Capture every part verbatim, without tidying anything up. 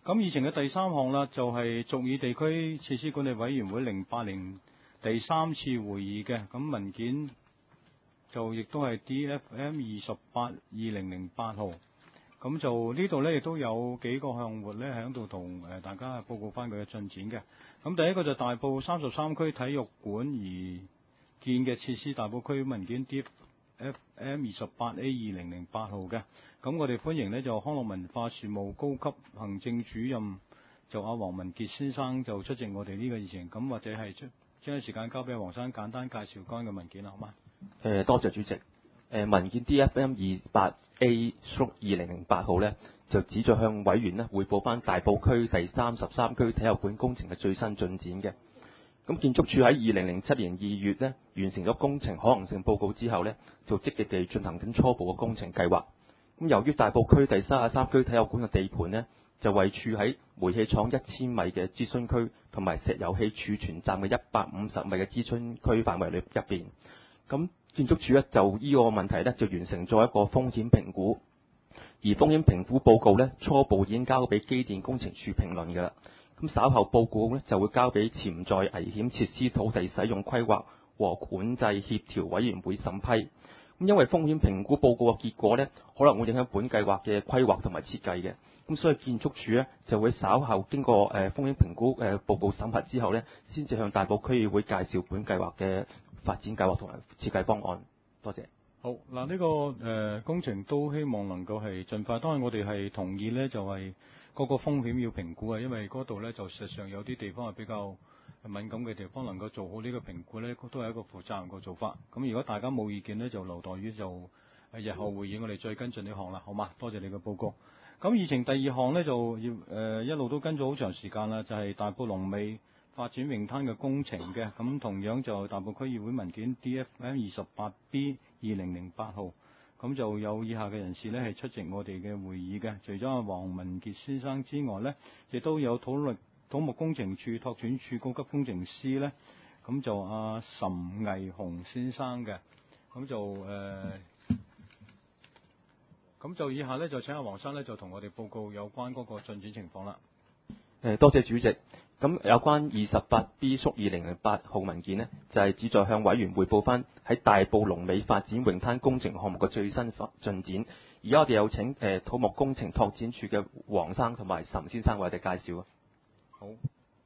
咁議程嘅第三項啦，就係俗議地區設施管理委員會零八年第三次會議嘅，咁文件就亦都係 D F M 二十八二零零八號。咁就呢度呢，亦都有幾個項目呢，喺度同誒大家報告翻佢嘅進展嘅。咁第一個就大埔三十三區體育館而建嘅設施大埔區文件 D F M 二十八 A 二零零八號嘅。咁我哋歡迎呢，就康樂文化事務高級行政主任就阿黃文傑先生就出席我哋呢個議程。咁或者係將將時間交俾黃生簡單介紹該嘅文件啦，好嗎？ 誒，多謝主席。誒，文件 D F M 二八 A 二零零八號呢，就旨在向委員呢匯報翻大埔區第三十三區體育館工程嘅最新進展嘅。咁建築署喺二零零七年二月呢，完成咗工程可行性報告之後呢，就積極地進行緊初步嘅工程計劃。咁由於大埔區第三十三區體育館嘅地盤呢，就位處喺煤氣廠一千米嘅諮詢區同埋石油氣儲存站嘅一百五十米嘅諮詢區範圍裏入邊。咁建築署咧就呢個問題咧就完成咗一個風險評估，而風險評估報告咧初步已經交俾機電工程署評論㗎啦。咁稍後報告咧就會交俾潛在危險設施土地使用規劃和管制協調委員會審批。咁因為風險評估報告嘅結果咧可能會影響本計劃嘅規劃同埋設計嘅，咁所以建築署咧就會稍後經過誒風險評估誒報告審核之後咧，先至向大埔區議會介紹本計劃嘅發展計劃同埋設計方案。多謝。 好嗱，呢、這個誒、呃、工程都希望能夠係盡快。當然我哋係同意呢，就係、是、嗰個風險要評估啊，因為嗰度呢，就實際上有啲地方係比較敏感嘅地方，能夠做好呢個評估呢，都係一個負責任嘅做法。咁如果大家冇意見呢，就留待於就日後會議我哋再跟進呢項啦，好嘛？多謝你嘅報告。咁議程第二項呢，就要誒、呃、一路都跟咗好長時間啦，就係、是、大埔龍尾發展泳灘嘅工程嘅。咁同樣就大埔區議會文件 D F M 二十八 B 二零零八號，咁就有以下嘅人士呢係出席我哋嘅會議嘅，除咗阿黃文傑先生之外呢，亦都有土力土木工程處拓展處高級工程師呢，咁就阿岑毅雄先生嘅，咁就誒，咁、呃、就以下呢，就請阿黃生呢，就同我哋報告有關嗰個進展情況啦。 誒，多謝主席。咁有關二十八 B 縮二零零八號文件呢，就係、是、旨在向委員匯報翻喺大埔龍尾發展泳灘工程項目嘅最新進展。而家我哋有請誒、呃、土木工程拓展處嘅黃生同埋岑先生為我哋介紹啊。 好。誒、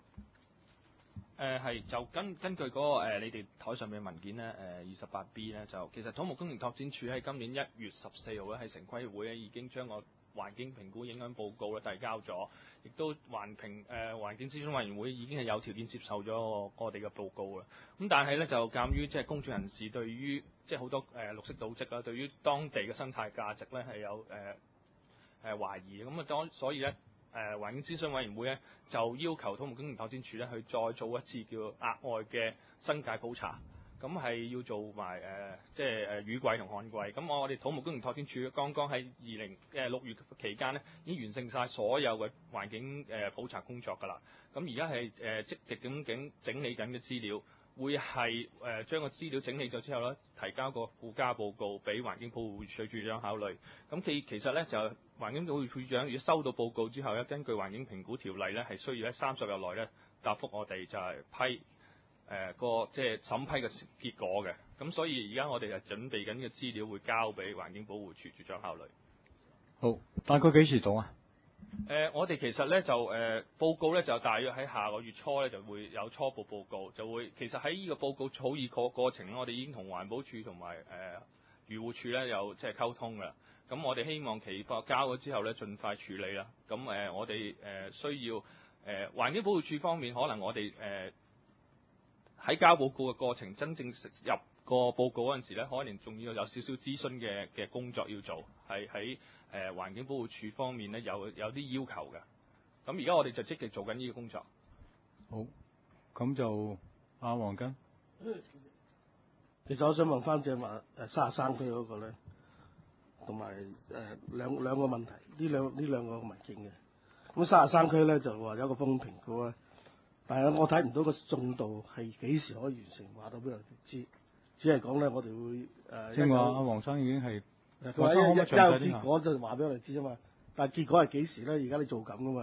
呃、係就根根據嗰、那個、呃、你哋台上面嘅文件呢，誒二十八 B 呢，就其實土木工程拓展處喺今年一月十四號咧喺城規會咧已經將個環境評估影響報告咧遞交咗，亦都環評誒、呃、環境諮詢委員會已經係有條件接受咗我哋嘅報告啦。咁但係咧就鑑於即係公眾人士對於即係好多誒、呃、綠色組織啊，對於當地嘅生態價值咧係有誒誒、呃、懷疑，咁啊當所以咧誒環境諮詢委員會咧就要求土木工程拓展署咧去再做一次叫額外嘅新界普查。咁係要做埋誒、呃，即係誒雨季同旱季。咁我哋土木工程拓展署剛剛喺二零誒六月期間呢，已經完成晒所有嘅環境誒、呃、普查工作㗎啦。咁而家係誒積極咁整整理緊嘅資料，會係誒將個資料整理咗之後咧，提交個附加報告俾環境保護署署長考慮。咁其其實咧就環境保護署長如果收到報告之後咧，根據環境評估條例咧，係需要喺三十日內咧答覆我哋就係批。誒、呃、個即係審批嘅結果嘅，咁所以而家我哋係準備緊嘅資料會交俾環境保護署署長考慮。 好，大概幾時到啊？ 誒、呃，我哋其實咧就誒、呃、報告咧就大約喺下個月初咧就會有初步報告，就會其實喺呢個報告草擬過過程，我哋已經同環保署同埋誒漁護署咧有即係溝通㗎。咁我哋希望期貨交咗之後咧，盡快處理啦。咁誒、呃，我哋誒、呃、需要誒、呃、環境保護署方面，可能我哋誒。呃喺交報告嘅過程，真正入個報告嗰陣時咧，可能仲要有少少諮詢嘅嘅工作要做，係喺誒環境保護署方面咧有有啲要求嘅。咁而家我哋就積極做緊呢個工作。 好，咁就阿黃根。 其實我想問翻正話誒三十三區嗰個咧，同埋誒兩兩個問題，呢兩呢兩個文件嘅。咁三十三區咧就話有一個風評估啊。但係我睇唔到個進度係幾時可以完成，話到俾我哋知，只係講咧我哋會誒。 正話阿黃生已經係， 佢話一一有結果就話俾我哋知啫嘛。但係結果係幾時咧？而家你做緊噶嘛？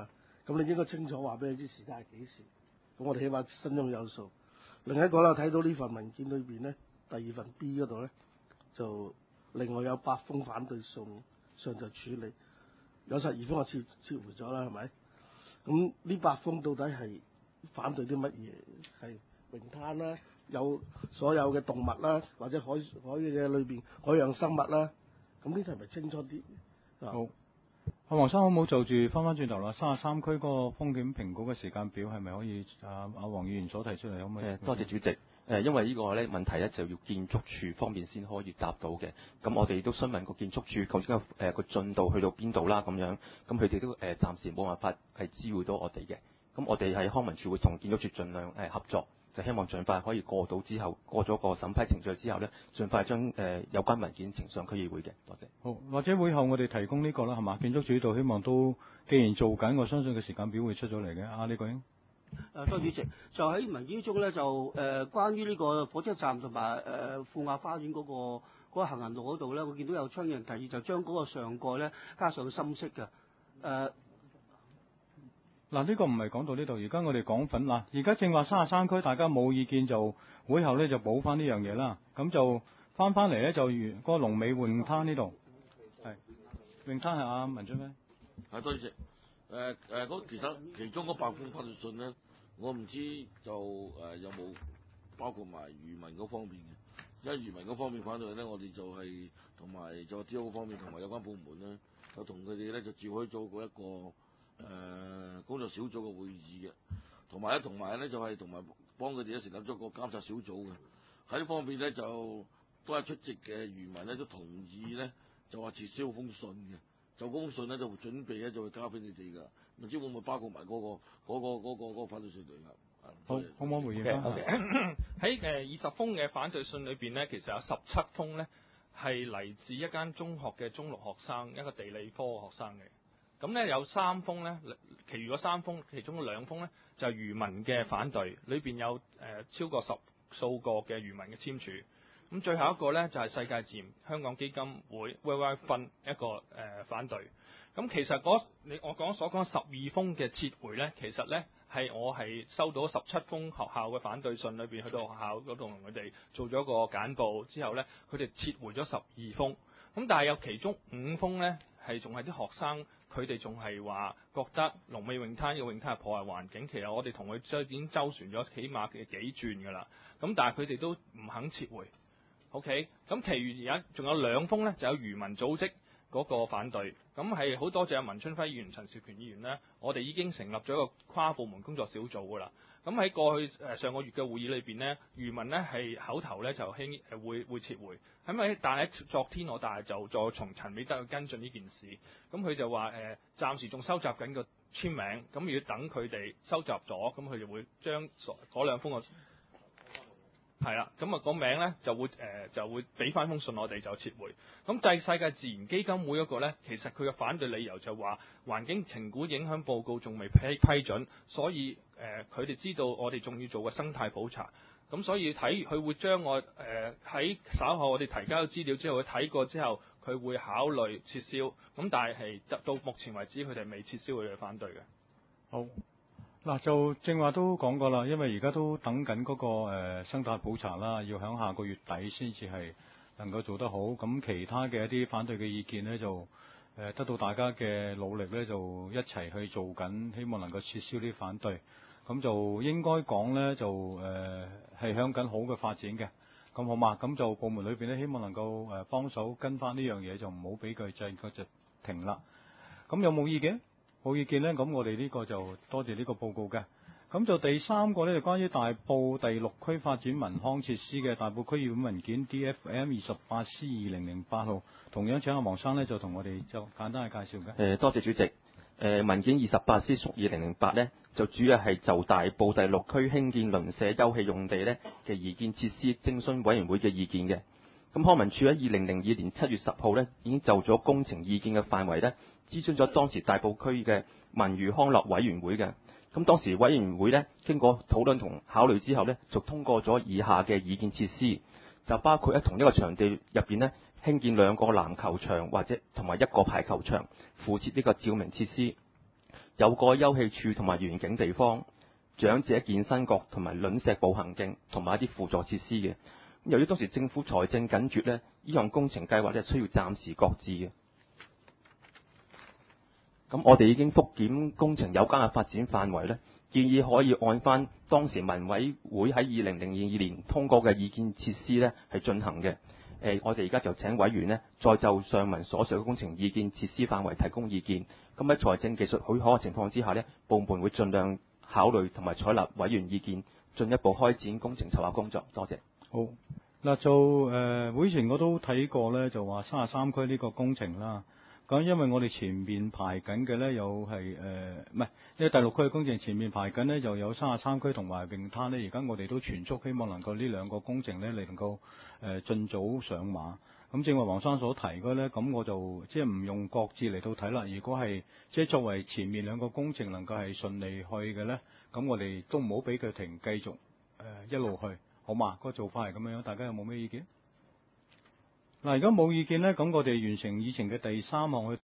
咁你應該清楚話俾你知時間係幾時。咁我哋起碼心中有數。另一個咧，睇到呢份文件裏邊咧，第二份 B 嗰度咧，就另外有八封反對信上就處理，有十二封我撤撤回咗啦，係咪？咁呢八封到底係反對啲乜嘢？係泳灘啦，有所有嘅動物啦，或者海海嘅裏邊海洋生物啦，咁呢啲係咪清楚啲？ 好。阿黃生可唔可就住翻翻轉頭啦？三十三區嗰個風險評估嘅時間表係咪可以啊？阿黃議員所提出嚟可唔可以？ 誒，多謝主席。誒，因為呢個咧問題咧就要建築署方面先可以答到嘅。咁我哋都詢問過建築署究竟個誒個進度去到邊度啦咁樣。咁佢哋都誒暫時冇辦法係知會到我哋嘅。咁我哋喺康文署會同建築署盡量誒合作，就希望盡快可以過到之後，過咗個審批程序之後咧，盡快將誒有關文件呈上區議會嘅。多謝。 好，或者會後我哋提供呢個啦，係嘛？建築署度希望都既然做緊，我相信個時間表會出咗嚟嘅。啊，李國英。 誒，多謝主席。就喺文件中咧，就誒、呃、關於呢個火車站同埋誒富雅花園嗰、那個嗰、那個行人路嗰度咧，我見到有倡議人提議就將嗰個上蓋咧加上深色嘅誒。呃嗱，呢個唔係講到呢度，而家我哋講緊嗱，而家正話三十三區，大家冇意見就會後咧就補翻呢樣嘢啦。咁就翻翻嚟咧就如嗰個龍尾泳灘呢度，係泳灘係阿文俊咩？ 係多謝。誒誒，嗰其實其中嗰八封反對信咧，我唔知就誒、呃、有冇包括埋漁民嗰方面嘅。因為漁民嗰方面反對咧，我哋就係同埋就 D O 方面同埋有關部門咧，就同佢哋咧就召開咗過一個誒、呃、工作小組嘅會議嘅，同埋咧同埋咧就係同埋幫佢哋咧成立咗個監察小組嘅。喺呢方面咧就都係出席嘅漁民咧都同意咧，就話撤銷封信嘅。就封信咧就會準備咧就會交俾你哋㗎，唔知會唔會包括埋、那、嗰個嗰、那個嗰、那個嗰、那個反對信嚟㗎？ 好，可唔可以回應翻？ 喺誒二十封嘅反對信裏邊呢，其實有十七封呢係嚟自一間中學嘅中六學生，一個地理科嘅學生嘅。咁呢有三封呢，其餘嗰三封，其中兩封呢就係、是、漁民嘅反對，裏邊有誒、呃、超過十數個嘅漁民嘅簽署。咁最後一個呢，就係、是、世界自然香港基金會 Worldwide Fund 一個誒、呃、反對。咁其實嗰你我講所講十二封嘅撤回呢，其實呢係我係收到十七封學校嘅反對信裏邊，去到學校嗰度同佢哋做咗個簡報之後呢，佢哋撤回咗十二封。咁但係有其中五封呢，係仲係啲學生，佢哋仲係話覺得龍尾泳灘嘅泳灘係破壞環境。其實我哋同佢已經周旋咗起碼嘅幾轉㗎啦。咁但係佢哋都唔肯撤回。OK，咁其餘而家仲有兩封呢，就有漁民組織嗰個反對。咁係好多謝阿文春輝議員、陳兆權議員呢，我哋已經成立咗一個跨部門工作小組㗎啦。咁喺過去誒上個月嘅會議裏邊呢，漁民呢係口頭呢就興誒會會撤回。咁喺但係昨天我但係就再從陳美德去跟進呢件事。咁佢就話誒、呃、暫時仲收集緊個簽名，咁如果等佢哋收集咗，咁佢就會將嗰兩封個係啦，咁啊個名咧就會誒、呃、就會俾翻封信我哋就撤回。咁制世界自然基金會嗰個咧，其實佢嘅反對理由就話環境評估影響報告仲未批批准，所以誒佢哋知道我哋仲要做個生態普查，咁所以睇佢會將我誒喺、呃、稍後我哋提交資料之後，佢睇過之後佢會考慮撤銷。咁但係係到目前為止佢哋未撤銷佢哋反對嘅。 好。嗱，就正話都講過啦，因為而家都等緊嗰、那個、呃、生態普查啦，要喺下個月底先至係能夠做得好。咁其他嘅一啲反對嘅意見呢，就誒、呃、得到大家嘅努力呢，就一齊去做緊，希望能夠撤銷呢啲反對。咁就應該講呢，就誒係向緊好嘅發展嘅。咁好嘛？咁就部門裏邊呢，希望能夠誒幫手跟翻呢樣嘢，就唔好俾佢滯，佢就停啦。咁有冇意見？冇意見呢，咁我哋呢個就多謝呢個報告嘅。咁就第三個呢，就關於大埔第六區發展民康設施嘅大埔區議會文件 D F M 二十八 C 二零零八號，同樣請阿黃生呢，就同我哋就簡單嘅介紹嘅。 誒，多謝主席。誒、呃、文件二十八 C 屬二零零八呢，就主要係就大埔第六區興建鄰舍休憩用地呢嘅擬建設施徵詢委員會嘅意見嘅。咁康文署喺二零零二年七月十號呢，已經就咗工程意見嘅範圍呢，諮詢咗當時大埔區嘅文娛康樂委員會嘅。咁當時委員會呢，經過討論同考慮之後呢，就通過咗以下嘅意見設施，就包括喺同一個場地入邊呢，興建兩個籃球場或者同埋一個排球場，附設呢個照明設施。 有個休憩處同埋園景地方、長者健身閣同埋卵石步行徑同埋一啲輔助設施嘅。由於當時政府財政緊絀呢，呢項工程計劃咧需要暫時擱置嘅。咁我哋已經復檢工程有關嘅發展範圍呢，建議可以按翻當時民委會喺二零零二年通過嘅意見設施呢係進行嘅。誒，我哋而家就請委員呢，再就上文所述嘅工程意見設施範圍提供意見。咁喺財政技術許可嘅情況之下呢，部門會盡量考慮同埋採納委員意見，進一步開展工程籌劃工作。多謝。 好，嗱就誒、呃、會前我都睇過咧，就話三十三區呢個工程啦。咁因為我哋前面排緊嘅咧，有係誒唔係，因為第六區嘅工程前面排緊呢，就有三十三區同埋泳灘咧。而家我哋都全速希望能夠呢兩個工程咧，嚟能夠誒盡早上馬。咁正話黃生所提嘅咧，咁我就即係唔用各自嚟到睇啦。如果係即係作為前面兩個工程能夠係順利去嘅咧，咁我哋都唔好俾佢停，繼續誒、呃、一路去，好嘛？個做法係咁樣，大家有冇咩意見？嗱，而家冇意見咧，咁我哋完成議程嘅第三項去。